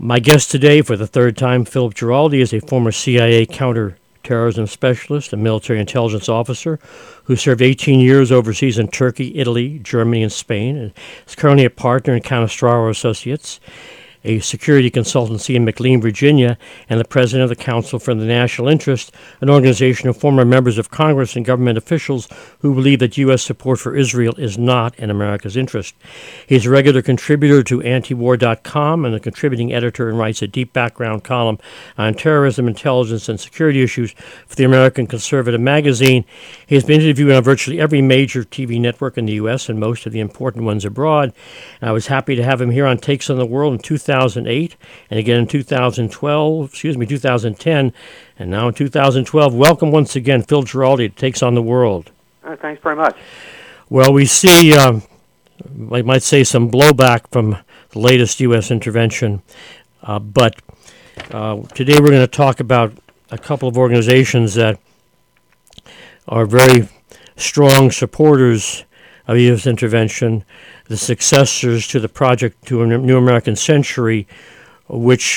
My guest today for the third time, Philip Giraldi, is a former CIA counterterrorism specialist and military intelligence officer who served 18 years overseas in Turkey, Italy, Germany, and Spain, and is currently a partner in Canestraro Associates, a security consultancy in McLean, Virginia, and the president of the Council for the National Interest, an organization of former members of Congress and government officials who believe that U.S. support for Israel is not in America's interest. He's a regular contributor to antiwar.com and a contributing editor and writes a deep background column on terrorism, intelligence, and security issues for the American Conservative magazine. He has been interviewed on virtually every major TV network in the U.S. and most of the important ones abroad. And I was happy to have him here on Takes on the World in 2008 and again in 2010, and now in 2012. Welcome once again, Phil Giraldi, to Takes on the World. Thanks very much. Well, we see, I might say, some blowback from the latest U.S. intervention, but today we're going to talk about a couple of organizations that are very strong supporters of U.S. intervention, the successors to the Project to a New American Century, which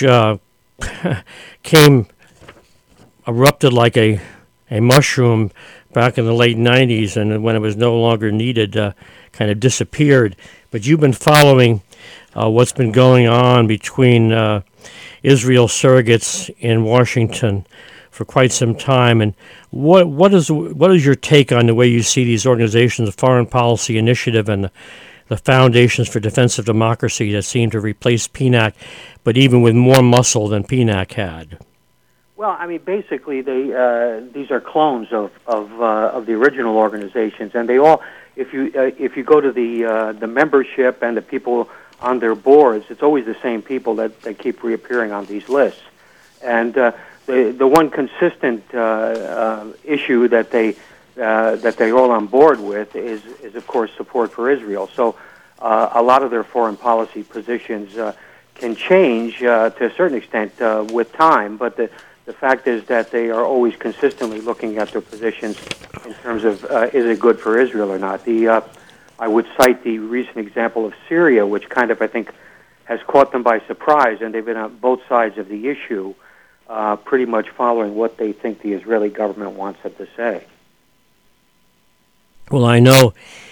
erupted like a mushroom back in the late 90s, and when it was no longer needed, kind of disappeared. But you've been following what's been going on between Israel surrogates in Washington for quite some time. And what is your take on the way you see these organizations, the Foreign Policy Initiative and the Foundations for Defense of Democracy, that seem to replace PNAC, but even with more muscle than PNAC had? Well, I mean, basically, these are clones of the original organizations, and they all, if you go to the membership and the people on their boards, it's always the same people that keep reappearing on these lists. And the one consistent issue that they're all on board with is of course support for Israel. So a lot of their foreign policy positions can change to a certain extent with time, but the fact is that they are always consistently looking at their positions in terms of is it good for Israel or not. I would cite the recent example of Syria, which kind of, I think, has caught them by surprise, and they've been on both sides of the issue, pretty much following what they think the Israeli government wants them to say. Well, I know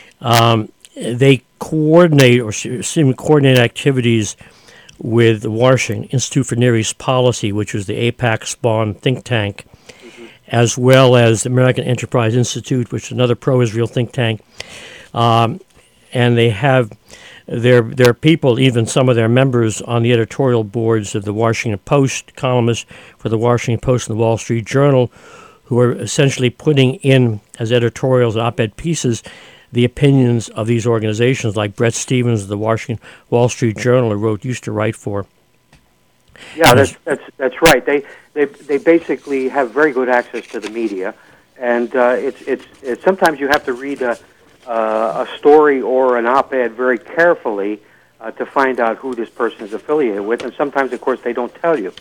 they coordinate or seem to coordinate activities with the Washington Institute for Near East Policy, which was the AIPAC-spawned think tank, as well as the American Enterprise Institute, which is another pro-Israel think tank. And they have their people, even some of their members, on the editorial boards of the Washington Post, columnists for the Washington Post and the Wall Street Journal, who are essentially putting in as editorials, op-ed pieces, the opinions of these organizations, like Bret Stephens of the Wall Street Journal, who used to write for. Yeah, that's right. They basically have very good access to the media, and it's sometimes you have to read a story or an op-ed very carefully to find out who this person is affiliated with, and sometimes, of course, they don't tell you.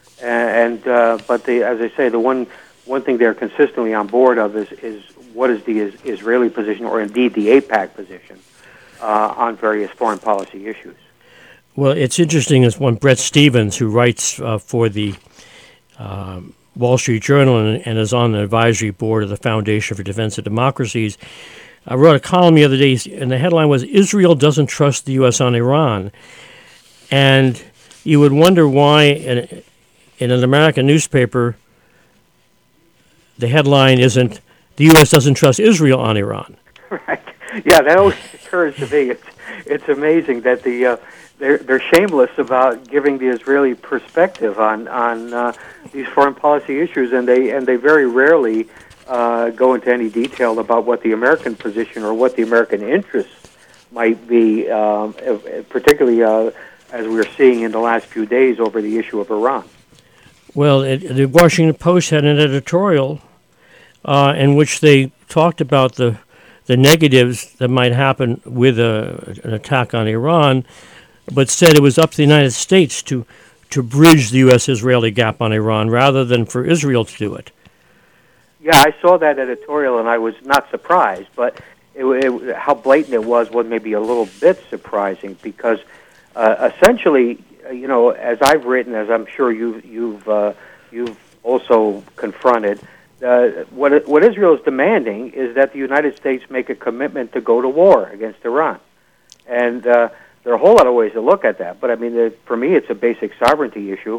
But as I say, the one thing they're consistently on board of is what is the Israeli position, or indeed the AIPAC position, on various foreign policy issues. Well, it's interesting is when Bret Stephens, who writes for the Wall Street Journal and is on the advisory board of the Foundation for Defense of Democracies, I wrote a column the other day, and the headline was, "Israel Doesn't Trust the U.S. on Iran." And you would wonder why in an American newspaper the headline isn't, "The U.S. doesn't trust Israel on Iran." Right. Yeah, that always occurs to me. It's amazing that they're shameless about giving the Israeli perspective on these foreign policy issues, and they very rarely go into any detail about what the American position or what the American interests might be, particularly as we're seeing in the last few days over the issue of Iran. Well, the Washington Post had an editorial in which they talked about the negatives that might happen with an attack on Iran, but said it was up to the United States to bridge the U.S.-Israeli gap on Iran rather than for Israel to do it. Yeah, I saw that editorial, and I was not surprised, but how blatant it was maybe a little bit surprising, because essentially as I've written, as I'm sure you've also confronted, what Israel is demanding is that the United States make a commitment to go to war against Iran. And there are a whole lot of ways to look at that. But, I mean, for me, it's a basic sovereignty issue.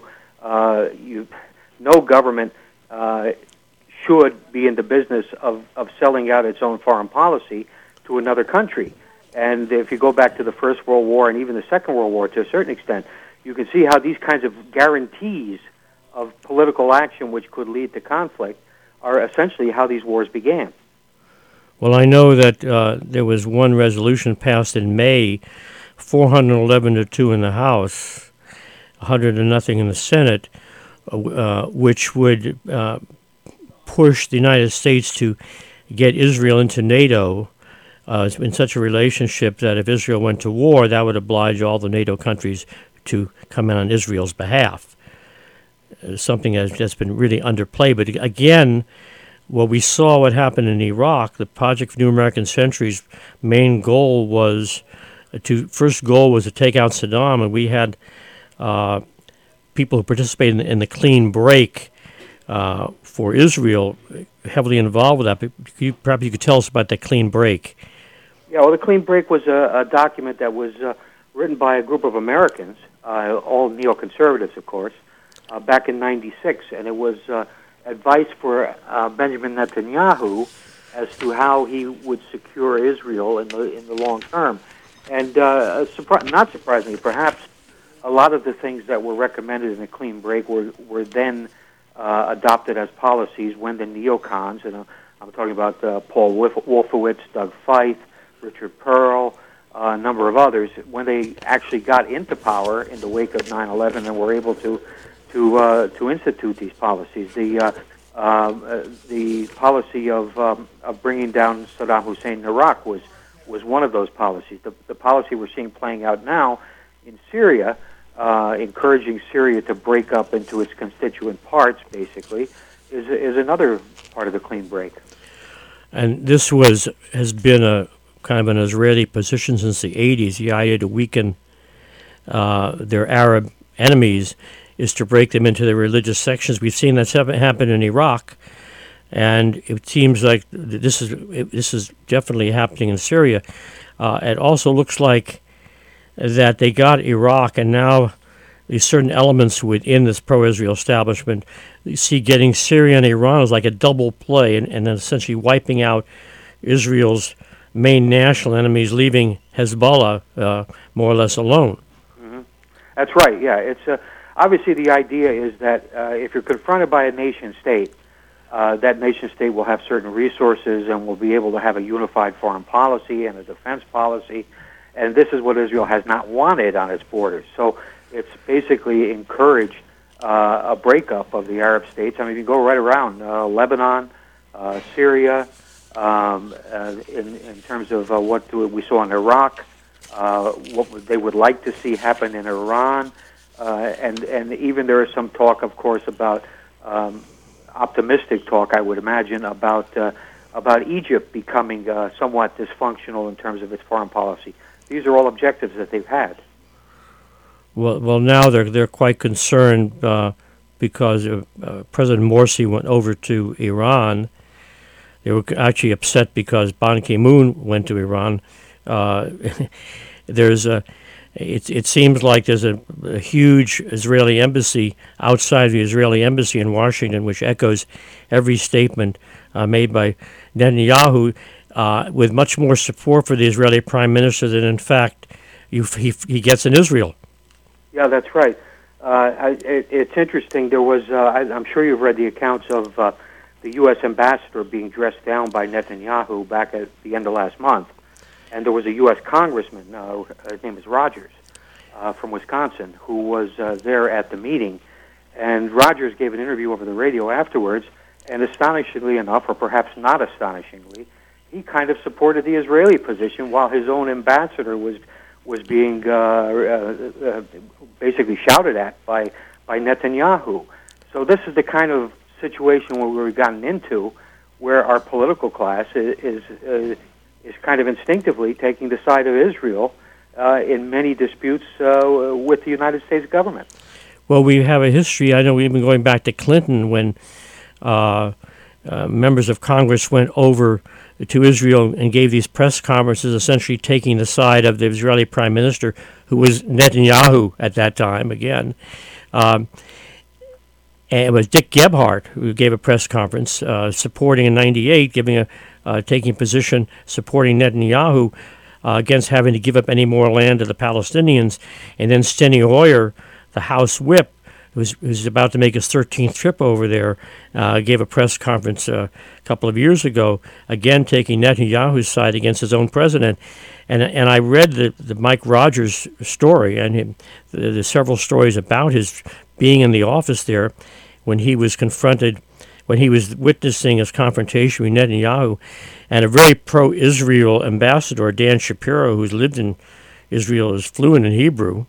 No government should be in the business of selling out its own foreign policy to another country. And if you go back to the First World War and even the Second World War to a certain extent, you can see how these kinds of guarantees of political action which could lead to conflict are essentially how these wars began. Well, I know that there was one resolution passed in May, 411 to 2 in the House, 100 to nothing in the Senate, which would push the United States to get Israel into NATO in such a relationship that if Israel went to war, that would oblige all the NATO countries to come in on Israel's behalf. Something that's been really underplayed. But again, we saw what happened in Iraq. The Project for New American Century's main goal was to take out Saddam, and we had people who participated in the clean break for Israel heavily involved with that. Perhaps you could tell us about that clean break. Yeah, well, the clean break was a document that was written by a group of Americans, all neoconservatives, of course, back in '96, and it was advice for Benjamin Netanyahu as to how he would secure Israel in the long term. And not surprisingly, perhaps a lot of the things that were recommended in the clean break were then adopted as policies when the neocons, and I'm talking about Paul Wolfowitz, Doug Feith, Richard Pearl, a number of others, when they actually got into power in the wake of 9/11 and were able to institute these policies. The policy of bringing down Saddam Hussein in Iraq was one of those policies. The policy we're seeing playing out now in Syria, encouraging Syria to break up into its constituent parts, basically, is another part of the clean break. And this has been a kind of an Israeli position since the 80s. The idea to weaken their Arab enemies is to break them into their religious sections. We've seen that happen in Iraq, and it seems like this is definitely happening in Syria. It also looks like that they got Iraq, and now these certain elements within this pro-Israel establishment, you see getting Syria and Iran as like a double play, and then essentially wiping out Israel's main national enemies, leaving Hezbollah more or less alone. Mm-hmm. That's right, yeah. It's obviously the idea is that if you're confronted by a nation-state, that nation-state will have certain resources and will be able to have a unified foreign policy and a defense policy, and this is what Israel has not wanted on its borders. So it's basically encouraged a breakup of the Arab states. I mean, you go right around Lebanon, Syria, in terms of what we saw in Iraq, what they would like to see happen in Iran, and even there is some talk, of course, about optimistic talk, I would imagine, about Egypt becoming somewhat dysfunctional in terms of its foreign policy. These are all objectives that they've had. Well, now they're quite concerned because President Morsi went over to Iran. They were actually upset because Ban Ki-moon went to Iran. It seems like there's a huge Israeli embassy outside the Israeli embassy in Washington, which echoes every statement made by Netanyahu, with much more support for the Israeli Prime Minister than, in fact, he gets in Israel. Yeah, that's right. It's interesting. There was, I'm sure you've read the accounts of the U.S. ambassador being dressed down by Netanyahu back at the end of last month. And there was a U.S. congressman, his name is Rogers, from Wisconsin, who was there at the meeting. And Rogers gave an interview over the radio afterwards, and astonishingly enough, or perhaps not astonishingly, he kind of supported the Israeli position while his own ambassador was being basically shouted at by Netanyahu. So this is the kind of situation where we've gotten into, where our political class is kind of instinctively taking the side of Israel in many disputes with the United States government. Well, we have a history. I know we've been going back to Clinton when members of Congress went over to Israel and gave these press conferences, essentially taking the side of the Israeli prime minister, who was Netanyahu at that time again. And it was Dick Gebhardt who gave a press conference supporting in '98, taking position supporting Netanyahu against having to give up any more land to the Palestinians. And then Steny Hoyer, the House Whip, who's about to make his 13th trip over there, gave a press conference a couple of years ago, again taking Netanyahu's side against his own president. And I read the Mike Rogers story, and there's several stories about his being in the office there when he was witnessing his confrontation with Netanyahu, and a very pro-Israel ambassador, Dan Shapiro, who's lived in Israel, is fluent in Hebrew,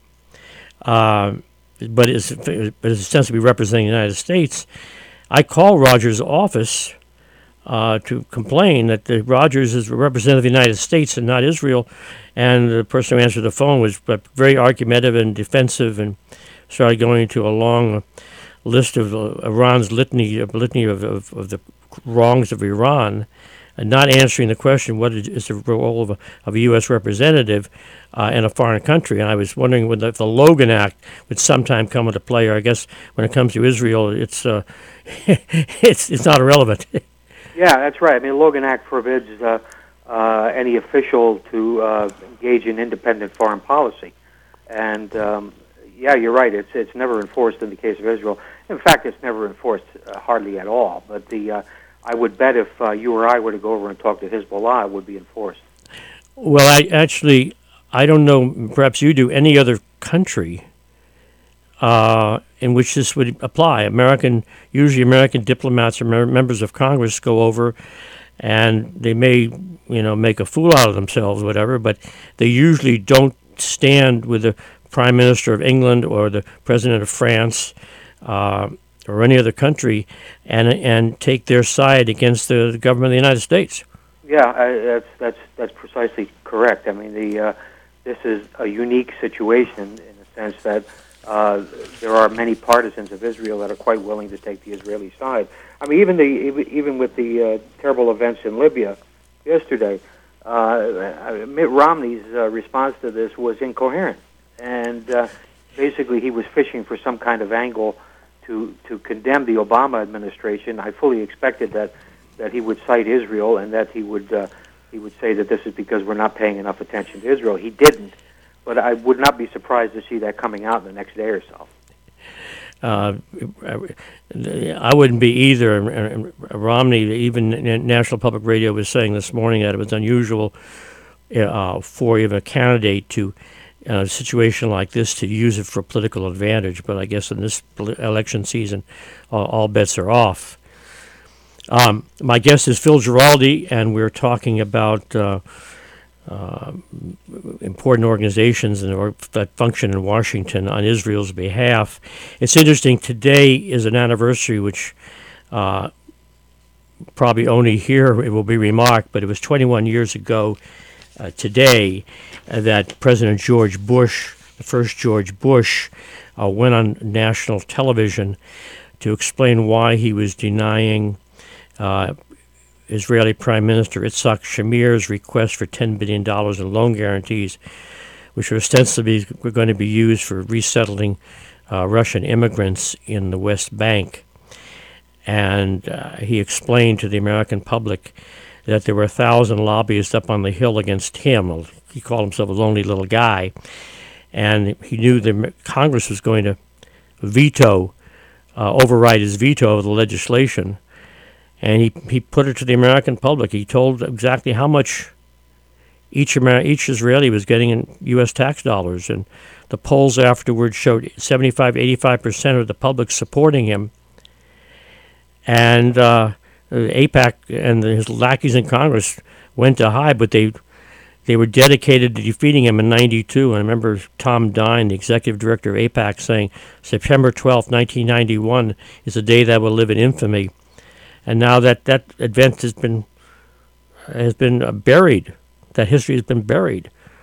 but is ostensibly representing the United States. I called Rogers' office to complain that Rogers is a representative of the United States and not Israel, and the person who answered the phone was very argumentative and defensive, and started going into a long list of Iran's litany of the wrongs of Iran, and not answering the question, what is the role of a U.S. representative in a foreign country. And I was wondering if the Logan Act would sometime come into play, or I guess when it comes to Israel, it's it's not irrelevant. Yeah, that's right. I mean, the Logan Act forbids any official to engage in independent foreign policy. And, yeah, you're right. It's never enforced in the case of Israel. In fact, it's never enforced hardly at all. But I would bet if you or I were to go over and talk to Hezbollah, it would be enforced. Well, I don't know, perhaps you do, any other country in which this would apply. Usually American diplomats or members of Congress go over, and they may, make a fool out of themselves, whatever, but they usually don't stand with the Prime Minister of England or the President of France or any other country and take their side against the government of the United States. Yeah, that's precisely correct. I mean, this is a unique situation in the sense that there are many partisans of Israel that are quite willing to take the Israeli side. I mean, even with the terrible events in Libya yesterday, Mitt Romney's response to this was incoherent, and basically he was fishing for some kind of angle to condemn the Obama administration. I fully expected that he would cite Israel and that he would say that this is because we're not paying enough attention to Israel. He didn't, but I would not be surprised to see that coming out in the next day or so. I wouldn't be either. Romney, even National Public Radio, was saying this morning that it was unusual for even a candidate to, in a situation like this, to use it for political advantage. But I guess in this election season, all bets are off. My guest is Phil Giraldi, and we're talking about important organizations that function in Washington on Israel's behalf. It's interesting, today is an anniversary which probably only here it will be remarked, but it was 21 years ago today that President George Bush, the first George Bush, went on national television to explain why he was denying Israeli Prime Minister Yitzhak Shamir's request for $10 billion in loan guarantees, which were ostensibly going to be used for resettling Russian immigrants in the West Bank. And he explained to the American public that there were 1,000 lobbyists up on the Hill against him. He called himself a lonely little guy. And he knew that Congress was going to override his veto of the legislation. And he put it to the American public. He told exactly how much each Israeli was getting in U.S. tax dollars. And the polls afterwards showed 85% of the public supporting him. And AIPAC and his lackeys in Congress went to hide, but they were dedicated to defeating him in '92. And I remember Tom Dine, the executive director of AIPAC, saying, September 12th, 1991 is a day that will live in infamy. And now that event has been buried. That history has been buried.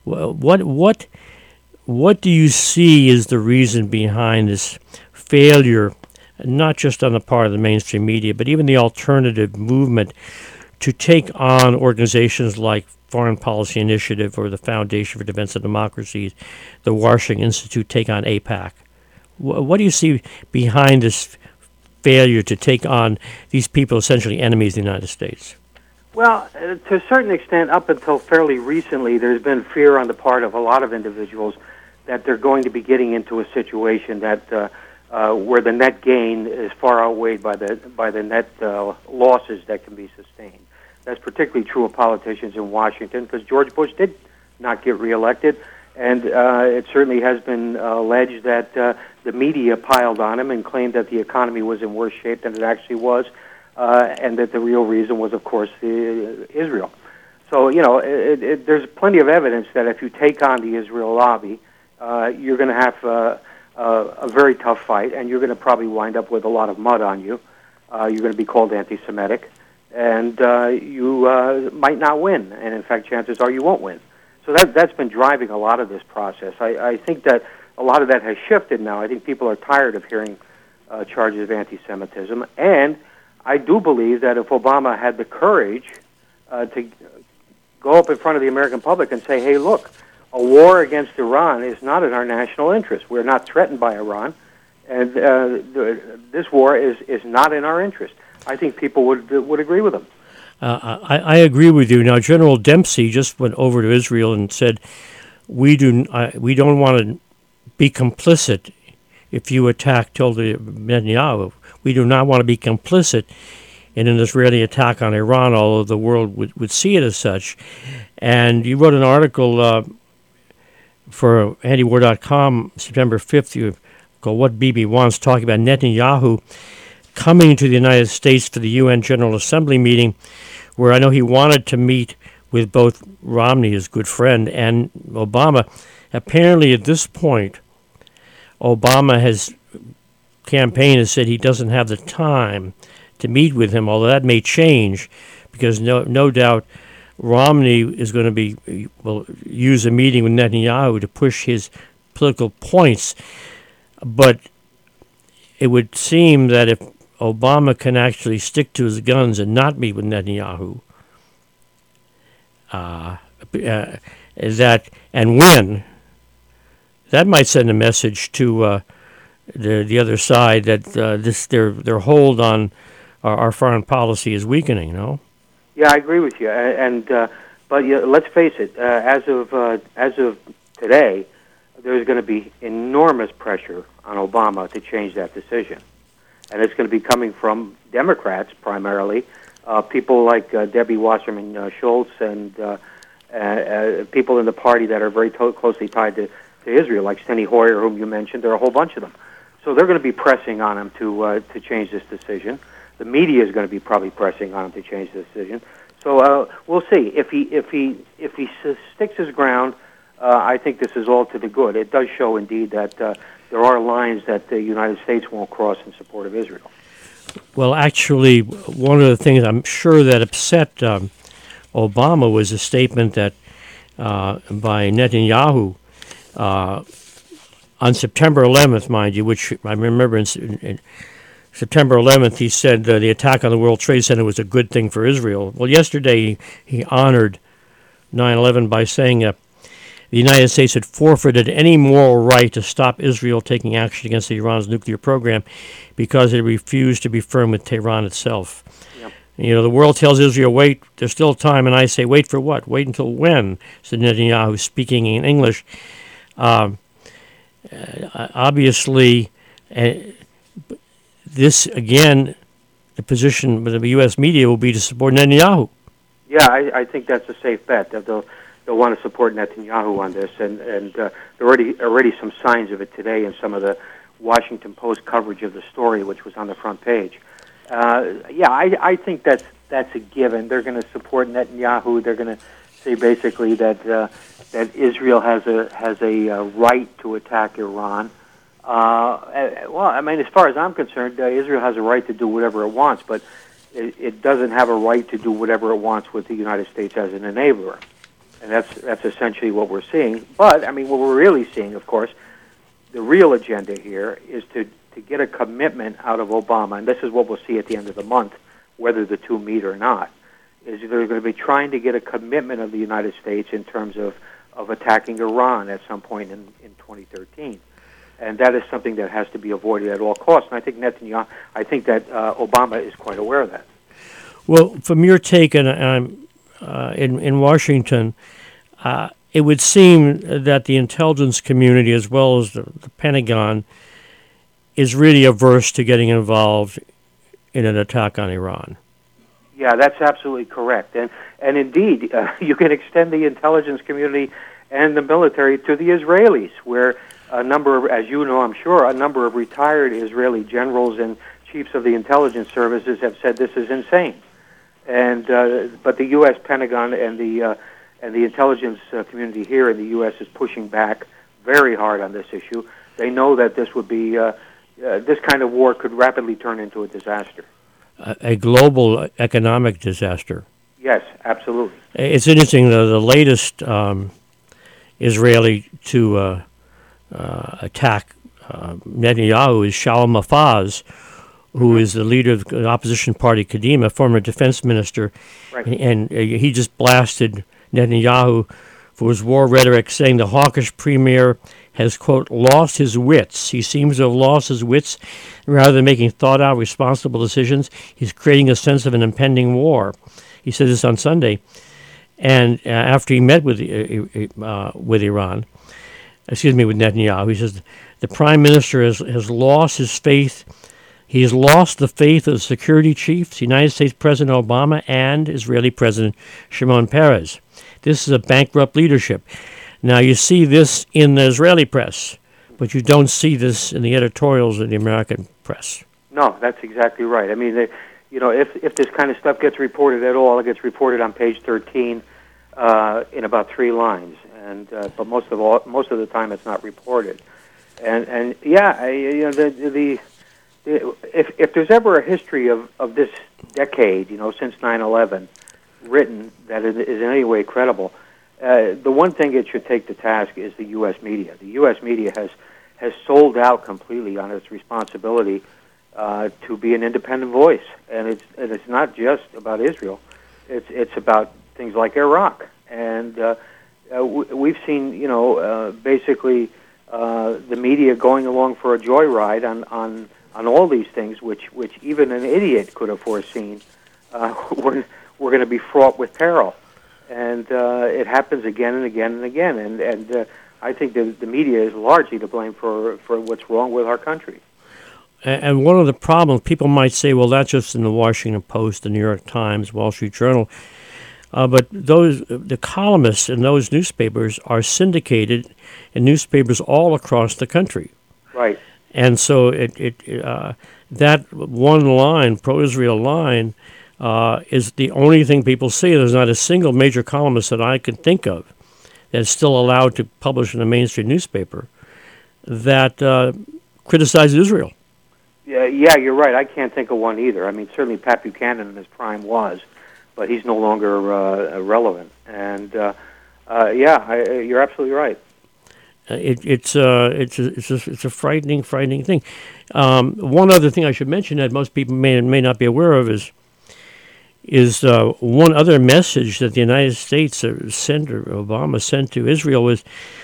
What do you see is the reason behind this failure, not just on the part of the mainstream media, but even the alternative movement to take on organizations like Foreign Policy Initiative or the Foundation for Defense of Democracy, the Washington Institute take on AIPAC? What do you see behind this failure to take on these people, essentially enemies of the United States? Well, to a certain extent, up until fairly recently, there's been fear on the part of a lot of individuals that they're going to be getting into a situation that where the net gain is far outweighed by the net losses that can be sustained. That's particularly true of politicians in Washington, because George Bush did not get reelected, and it certainly has been alleged that the media piled on him and claimed that the economy was in worse shape than it actually was, and that the real reason was, of course, Israel. So, there's plenty of evidence that if you take on the Israel lobby, you're going to have a very tough fight, and you're going to probably wind up with a lot of mud on you. You're going to be called anti-Semitic, and you might not win. And in fact, chances are you won't win. So that's been driving a lot of this process. I think that a lot of that has shifted now. I think people are tired of hearing charges of anti-Semitism, and I do believe that if Obama had the courage to go up in front of the American public and say, hey, look, a war against Iran is not in our national interest. We're not threatened by Iran, and this war is not in our interest. I think people would agree with him. I agree with you. Now, General Dempsey just went over to Israel and said, we don't want to be complicit if you attack Netanyahu. We do not want to be complicit in an Israeli attack on Iran, although the world would see it as such. And you wrote an article for antiwar.com September 5th called What Bibi Wants, talking about Netanyahu coming to the United States for the UN General Assembly meeting, where I know he wanted to meet with both Romney, his good friend, and Obama. Apparently at this point, Obama's campaign has said he doesn't have the time to meet with him, although that may change, because no doubt Romney is going to use a meeting with Netanyahu to push his political points. But it would seem that if Obama can actually stick to his guns and not meet with Netanyahu, and win, that might send a message to the other side that their hold on our foreign policy is weakening. No. Yeah, I agree with you. But let's face it. As of today, there's going to be enormous pressure on Obama to change that decision, and it's going to be coming from Democrats primarily, people like Debbie Wasserman Schultz, and people in the party that are very closely tied to Israel, like Steny Hoyer, whom you mentioned. There are a whole bunch of them. So they're going to be pressing on him to change this decision. The media is going to be probably pressing on him to change the decision. So we'll see. If he sticks his ground, I think this is all to the good. It does show, indeed, that there are lines that the United States won't cross in support of Israel. Well, actually, one of the things I'm sure that upset Obama was a statement that by Netanyahu on September 11th, mind you, which I remember in September 11th, he said the attack on the World Trade Center was a good thing for Israel. Well, yesterday he honored 9/11 by saying the United States had forfeited any moral right to stop Israel taking action against Iran's nuclear program because it refused to be firm with Tehran itself. Yep. The world tells Israel, wait, there's still time, and I say, wait for what? Wait until when? Said Netanyahu, speaking in English. Obviously, this, again, the position of the U.S. media will be to support Netanyahu. Yeah, I think that's a safe bet. That they'll want to support Netanyahu on this, and there are already some signs of it today in some of the Washington Post coverage of the story, which was on the front page. I think that's a given. They're going to support Netanyahu. They're going to say basically that Israel has a right to attack Iran. As far as I'm concerned, Israel has a right to do whatever it wants, but it doesn't have a right to do whatever it wants with the United States as an enabler. And that's essentially what we're seeing. But, I mean, what we're really seeing, of course, the real agenda here is to get a commitment out of Obama, and this is what we'll see at the end of the month, whether the two meet or not, is they're going to be trying to get a commitment of the United States in terms of attacking Iran at some point in 2013. And that is something that has to be avoided at all costs. And I think Obama is quite aware of that. Well, from your take, and in Washington, it would seem that the intelligence community, as well as the Pentagon, is really averse to getting involved in an attack on Iran. Yeah, that's absolutely correct. And indeed, you can extend the intelligence community and the military to the Israelis, where a number of, as you know, I'm sure, a number of retired Israeli generals and chiefs of the intelligence services have said this is insane. And but the U.S. Pentagon and the intelligence community here in the U.S. is pushing back very hard on this issue. They know that this would be this kind of war could rapidly turn into a disaster. A global economic disaster. Yes, absolutely. It's interesting, the latest Israeli to attack Netanyahu is Shalom Mofaz, who is the leader of the opposition party Kadima, former defense minister, right. And he just blasted Netanyahu for his war rhetoric, saying the hawkish premier has, quote, lost his wits. He seems to have lost his wits. Rather than making thought-out, responsible decisions, he's creating a sense of an impending war. He said this on Sunday. And after he met with Iran, with Netanyahu, he says the prime minister has lost his faith. He has lost the faith of the security chiefs, United States President Obama, and Israeli President Shimon Peres. This is a bankrupt leadership. Now, you see this in the Israeli press, but you don't see this in the editorials of the American press. No, that's exactly right. I mean, if this kind of stuff gets reported at all, it gets reported on page 13 in about 3 lines, and but most of the time it's not reported. And if there's ever a history of this decade, since 9/11, written that is in any way credible, the one thing it should take to task is the U.S. media. The U.S. media has sold out completely on its responsibility to be an independent voice, and it's not just about Israel. It's about things like Iraq, and we've seen basically the media going along for a joyride on all these things, which even an idiot could have foreseen. We're going to be fraught with peril. And it happens again and again and again. And I think the media is largely to blame for what's wrong with our country. And one of the problems, people might say, well, that's just in the Washington Post, the New York Times, Wall Street Journal. But the columnists in those newspapers are syndicated in newspapers all across the country. Right. And so that one line, pro-Israel line, is the only thing people see. There's not a single major columnist that I can think of that is still allowed to publish in a mainstream newspaper that criticizes Israel. Yeah, you're right. I can't think of one either. I mean, certainly Pat Buchanan in his prime was, but he's no longer relevant. And you're absolutely right. It's a frightening thing. One other thing I should mention that most people may not be aware of is one other message that the United States sent, or Obama sent to Israel, was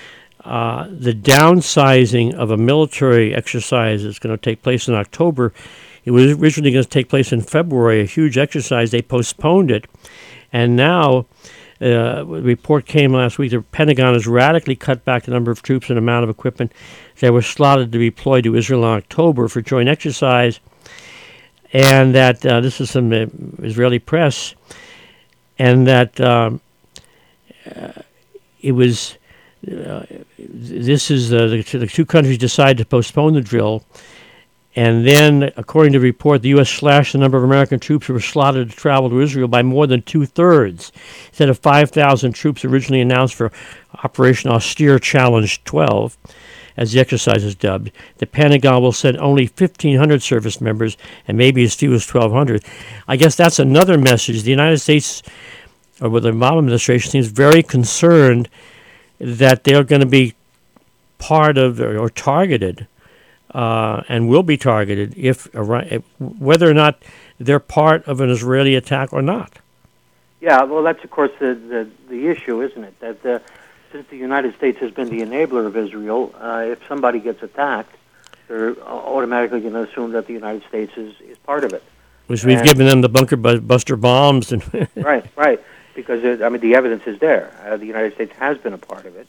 the downsizing of a military exercise that's going to take place in October. It was originally going to take place in February, a huge exercise. They postponed it, and now a report came last week. The Pentagon has radically cut back the number of troops and amount of equipment that were slotted to be deployed to Israel in October for joint exercise. And that this is some Israeli press, and that it was. This is the two countries decided to postpone the drill, and then, according to the report, the U.S. slashed the number of American troops who were slotted to travel to Israel by more than 2/3. Instead of 5,000 troops originally announced for Operation Austere Challenge 12. As the exercise is dubbed, the Pentagon will send only 1,500 service members and maybe as few as 1,200. I guess that's another message. The United States or with the Obama administration, seems very concerned that they're going to be part of or targeted, and will be targeted if whether or not they're part of an Israeli attack or not. Yeah, well, that's of course the issue, isn't it? That since the United States has been the enabler of Israel, if somebody gets attacked, they're automatically going to assume that the United States is part of it. Which we've given them the bunker buster bombs and right, because the evidence is there. The United States has been a part of it.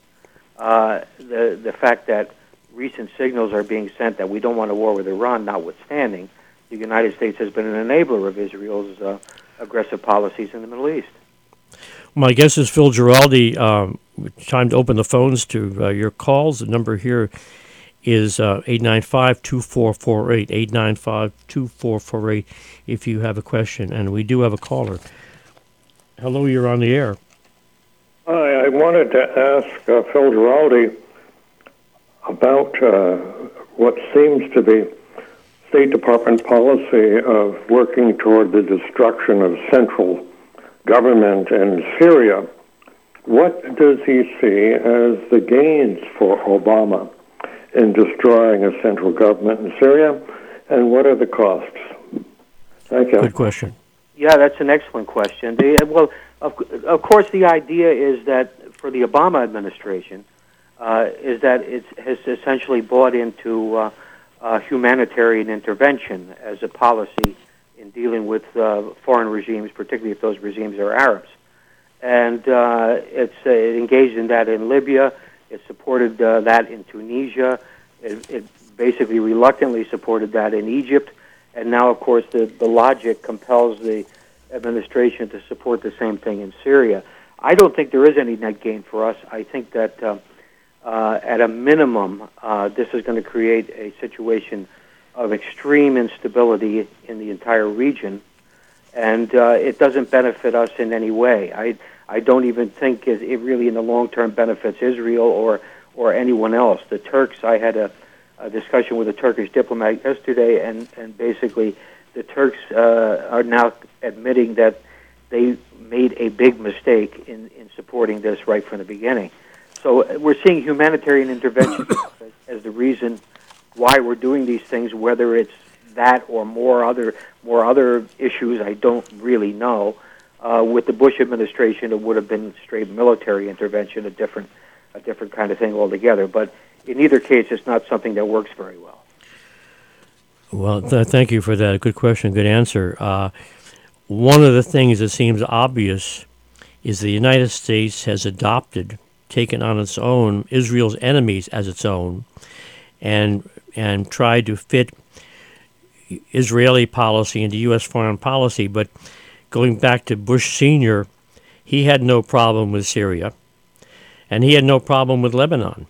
The fact that recent signals are being sent that we don't want a war with Iran, notwithstanding, the United States has been an enabler of Israel's aggressive policies in the Middle East. My guest is Phil Giraldi. Time to open the phones to your calls. The number here is 895-2448, 895-2448 if you have a question. And we do have a caller. Hello, you're on the air. Hi, I wanted to ask Phil Giraldi about what seems to be State Department policy of working toward the destruction of central government in Syria. What does he see as the gains for Obama in destroying a central government in Syria, and what are the costs? Thank you. Good question. Yeah, that's an excellent question. Of course, the idea is that for the Obama administration, is that it has essentially bought into humanitarian intervention as a policy in dealing with foreign regimes, particularly if those regimes are Arabs. And it engaged in that in Libya. It supported that in Tunisia. It basically reluctantly supported that in Egypt. And now, of course, the logic compels the administration to support the same thing in Syria. I don't think there is any net gain for us. I think that at a minimum, this is going to create a situation of extreme instability in the entire region, and it doesn't benefit us in any way. I don't even think it really in the long term benefits Israel or anyone else. The Turks, I had a discussion with a Turkish diplomat yesterday, and basically the Turks are now admitting that they made a big mistake in supporting this right from the beginning. So we're seeing humanitarian intervention as the reason why we're doing these things, whether it's that or more other issues, I don't really know. With the Bush administration, it would have been straight military intervention, a different kind of thing altogether. But in either case, it's not something that works very well. Well, thank you for that. Good question, good answer. One of the things that seems obvious is the United States has taken on its own Israel's enemies as its own, and tried to fit Israeli policy into U.S. foreign policy. But going back to Bush Sr., he had no problem with Syria, and he had no problem with Lebanon.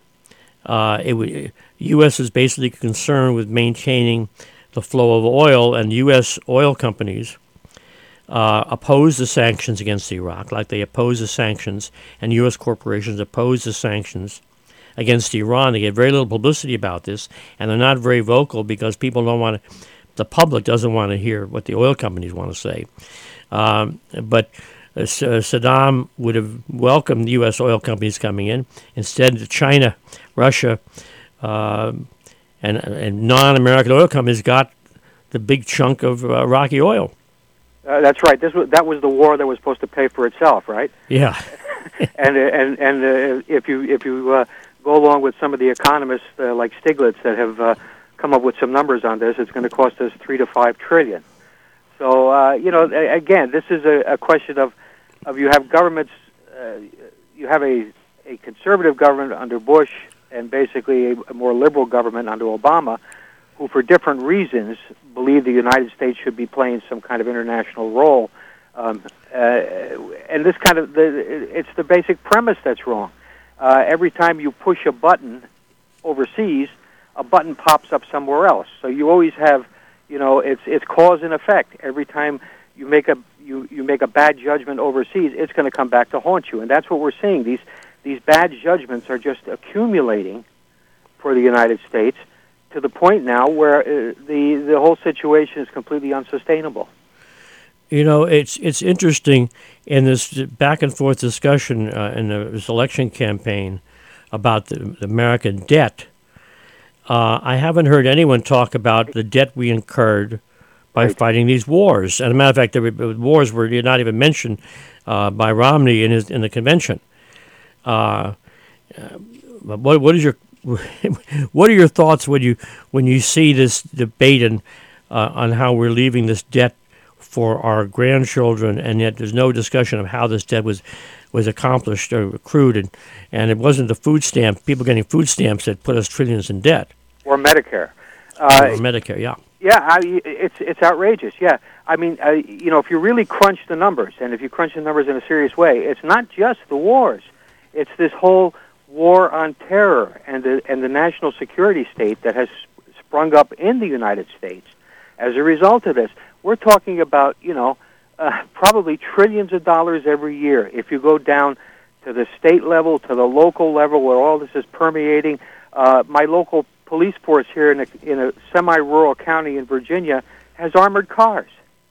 U.S. is basically concerned with maintaining the flow of oil, and U.S. oil companies oppose the sanctions against Iraq, like they oppose the sanctions, and U.S. corporations oppose the sanctions against Iran. They get very little publicity about this, and they're not very vocal because people don't want to, the public doesn't want to hear what the oil companies want to say. But Saddam would have welcomed U.S. oil companies coming in. Instead, China, Russia, and non-American oil companies got the big chunk of Iraqi oil. That's right. That was the war that was supposed to pay for itself, right? Yeah. and if you go along with some of the economists like Stiglitz that have come up with some numbers on this, it's going to cost us $3 to $5 trillion. So again, this is a question of you have governments. You have a conservative government under Bush and basically a more liberal government under Obama, who for different reasons believe the United States should be playing some kind of international role. And this kind of, it's the basic premise that's wrong. Every time you push a button overseas, a button pops up somewhere else. So you always have, it's cause and effect. Every time you make a bad judgment overseas, it's going to come back to haunt you. And that's what we're seeing. These bad judgments are just accumulating for the United States, to the point now where the whole situation is completely unsustainable. It's interesting in this back and forth discussion in this election campaign about the American debt. I haven't heard anyone talk about the debt we incurred by fighting these wars. And as a matter of fact, the wars were not even mentioned by Romney in the convention. What is your what are your thoughts when you see this debate on how we're leaving this debt for our grandchildren, and yet there's no discussion of how this debt was accomplished or accrued, and it wasn't the food stamp, people getting food stamps that put us trillions in debt. Or Medicare. Or Medicare, yeah. Yeah, it's outrageous. Yeah, I mean, if you really crunch the numbers, and if you crunch the numbers in a serious way, it's not just the wars; it's this whole war on terror and the national security state that has sprung up in the United States as a result of this. We're talking about probably trillions of dollars every year. If you go down to the state level, to the local level, where all this is permeating, my local police force here in a semi-rural county in Virginia has armored cars,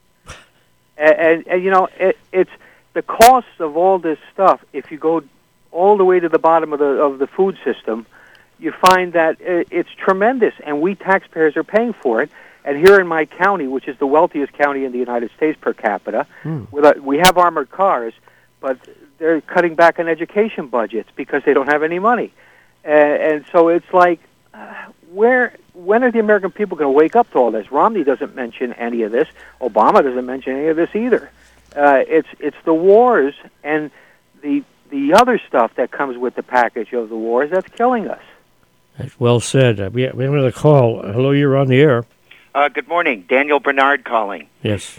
and it's the costs of all this stuff. If you go all the way to the bottom of the food system, you find that it's tremendous, and we taxpayers are paying for it. And here in my county, which is the wealthiest county in the United States per capita, we have armored cars, but they're cutting back on education budgets because they don't have any money, and so it's like. When are the American people going to wake up to all this? Romney doesn't mention any of this. Obama doesn't mention any of this either. It's the wars and the other stuff that comes with the package of the wars that's killing us. That's well said. We have another call. Hello, you're on the air. Good morning. Daniel Bernard calling. Yes.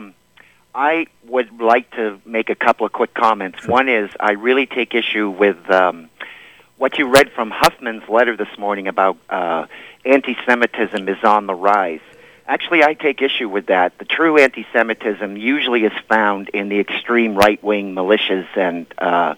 I would like to make a couple of quick comments. Sure. One is I really take issue with what you read from Huffman's letter this morning about anti-Semitism is on the rise. Actually, I take issue with that. The true anti-Semitism usually is found in the extreme right-wing militias and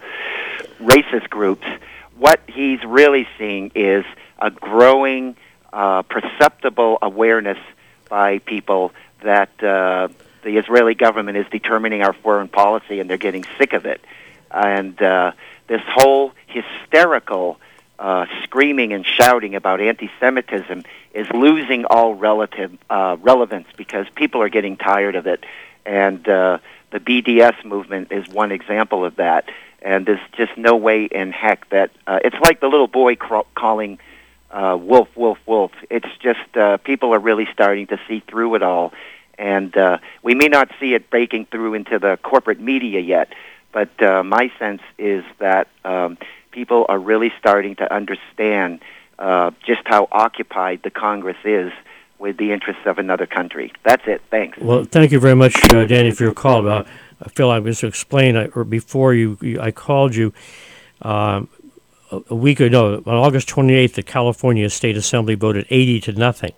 racist groups. What he's really seeing is a growing, perceptible awareness by people that the Israeli government is determining our foreign policy, and they're getting sick of it. And this whole hysterical screaming and shouting about anti-Semitism is losing all relevance because people are getting tired of it. And the BDS movement is one example of that. And there's just no way in heck that it's like the little boy calling wolf, wolf, wolf. It's just people are really starting to see through it all. And we may not see it breaking through into the corporate media yet, but my sense is that people are really starting to understand just how occupied the Congress is with the interests of another country. That's it. Thanks. Well, thank you very much, Danny, for your call. Phil, I was to explain, or before I called you a week ago, on August 28th, the California State Assembly voted 80-0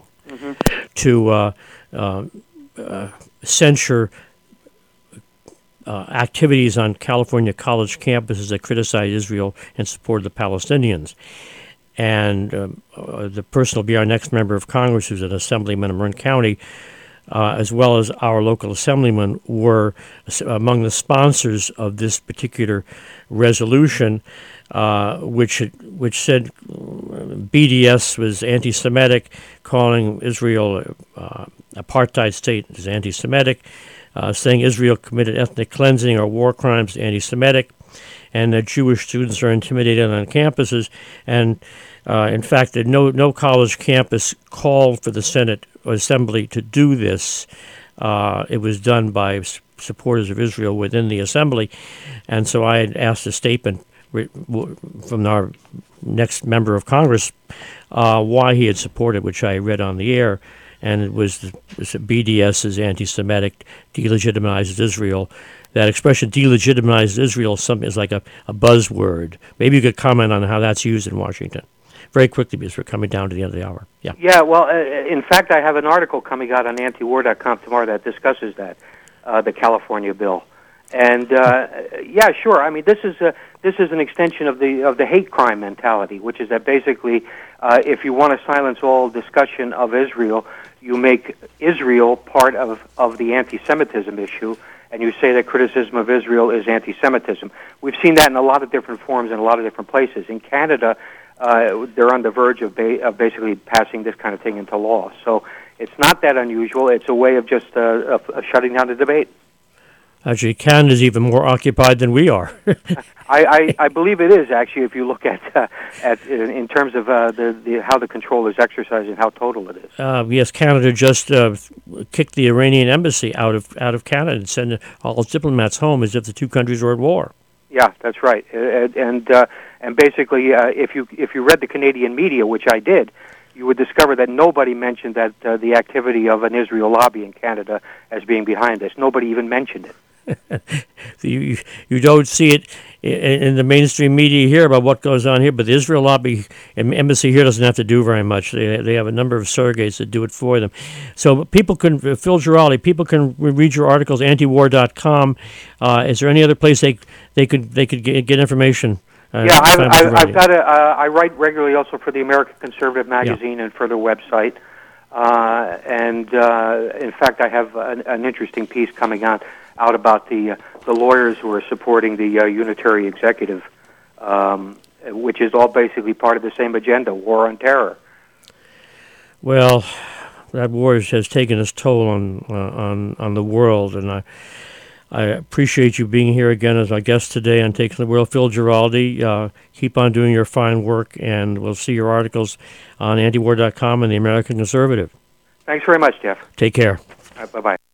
to censure activities on California college campuses that criticize Israel and support the Palestinians. And the person will be our next member of Congress, who's an assemblyman in Marin County, as well as our local assemblyman, were among the sponsors of this particular resolution, which said BDS was anti-Semitic, calling Israel apartheid state is anti-Semitic, saying Israel committed ethnic cleansing or war crimes, anti-Semitic, and that Jewish students are intimidated on campuses. And in fact, no college campus called for the Senate or Assembly to do this. It was done by supporters of Israel within the Assembly. And so I had asked a statement from our next member of Congress why he had supported, which I read on the air. And it was BDS is anti-Semitic, delegitimizes Israel. That expression, delegitimizes Israel, is like a buzzword. Maybe you could comment on how that's used in Washington. Very quickly, because we're coming down to the end of the hour. Yeah. Yeah, well, in fact, I have an article coming out on antiwar.com tomorrow that discusses that, the California bill. And, yeah, sure. I mean, this is an extension of the hate crime mentality, which is that basically if you want to silence all discussion of Israel, you make Israel part of the anti-Semitism issue, and you say that criticism of Israel is anti-Semitism. We've seen that in a lot of different forms in a lot of different places. In Canada, they're on the verge of basically passing this kind of thing into law. So it's not that unusual. It's a way of just shutting down the debate. Actually, Canada's even more occupied than we are. I believe it is, actually, if you look at in terms of how the control is exercised and how total it is. Yes, Canada just kicked the Iranian embassy out of Canada and sent all its diplomats home as if the two countries were at war. Yeah, that's right. And basically, if you read the Canadian media, which I did, you would discover that nobody mentioned that the activity of an Israel lobby in Canada as being behind this. Nobody even mentioned it. You don't see it in the mainstream media here about what goes on here, but the Israel lobby embassy here doesn't have to do very much. They have a number of surrogates that do it for them. So people can, Phil Giraldi, people can read your articles, antiwar.com. Is there any other place they could get information? Yeah, I've got I write regularly also for the American Conservative magazine and for their website. In fact, I have an interesting piece coming out about the lawyers who are supporting the unitary executive, which is all basically part of the same agenda, war on terror. Well, that war has taken its toll on the world, and I appreciate you being here again as my guest today on Taking the World. Phil Giraldi, keep on doing your fine work, and we'll see your articles on antiwar.com and the American Conservative. Thanks very much, Jeff. Take care. Bye-bye.